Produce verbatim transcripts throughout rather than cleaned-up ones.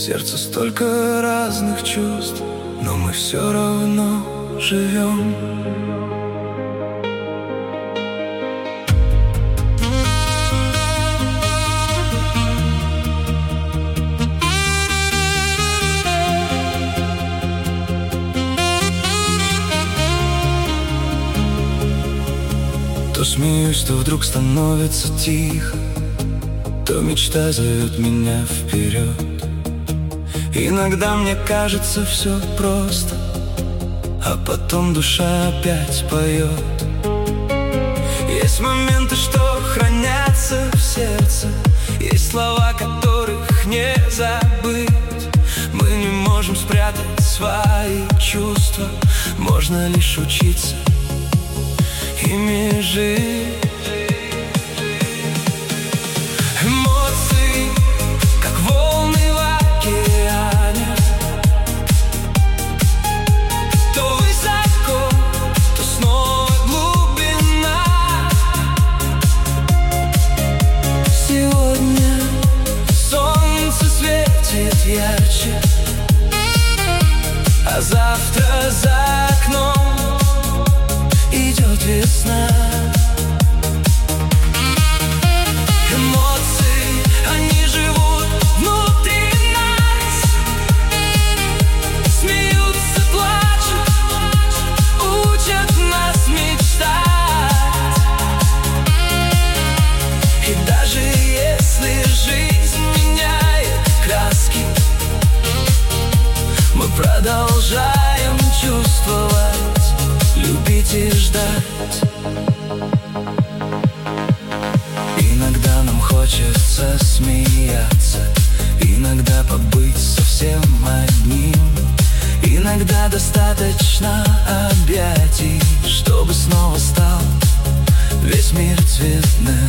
сердце столько разных чувств, но мы все равно живем. То смеюсь, то вдруг становится тихо, то мечта зовет меня вперед. Иногда мне кажется все просто, а потом душа опять поет. Есть моменты, что хранятся в сердце, есть слова, которых не забыть. Мы не можем спрятать свои чувства, можно лишь учиться ими жить. Эмоции, как волны в океане, то высоко, то снова глубина. Сегодня солнце светит ярче, а завтра за окном идет весна. Эмоции, они живут внутри нас, смеются, плачут, учат нас мечтать. И даже если жизнь меняет краски, мы продолжаем чувствовать, любить и ждать. Иногда нам хочется смеяться, иногда побыть совсем одним. Иногда достаточно объятий, чтобы снова стал весь мир цветным.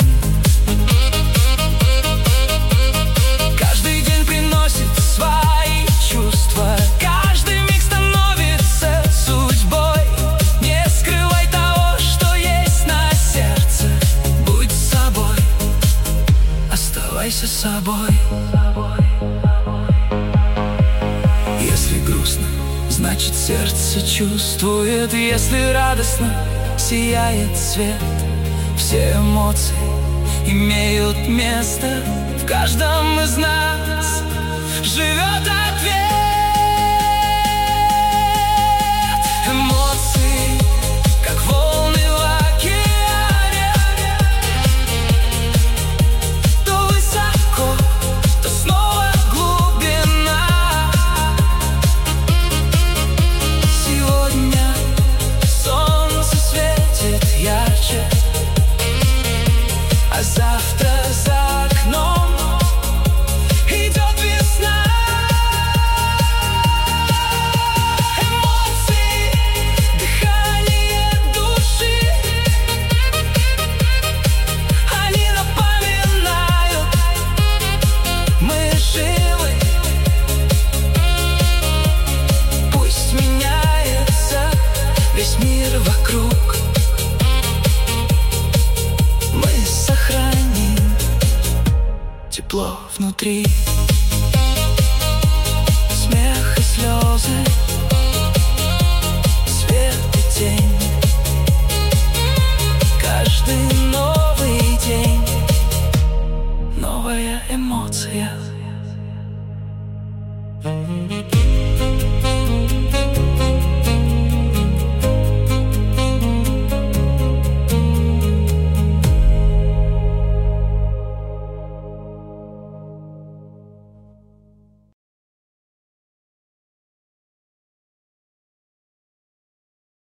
Каждый день приносит свои чувства, каждый миг становится судьбой. Не скрывай того, что есть на сердце, будь собой, оставайся собой. Если грустно, значит сердце чувствует, если радостно, сияет свет. Все эмоции имеют место, в каждом из нас живет ответ. Эмоции, как волны в океане, то высоко, то снова глубина. Сегодня солнце светит ярче, а завтра за окном идет весна. Эмоции, дыхание души, они напоминают, мы живы. Пусть меняется весь мир вокруг, мы сохраним тепло внутри. Смех и слезы, свет и тень, каждый новый день новая эмоция.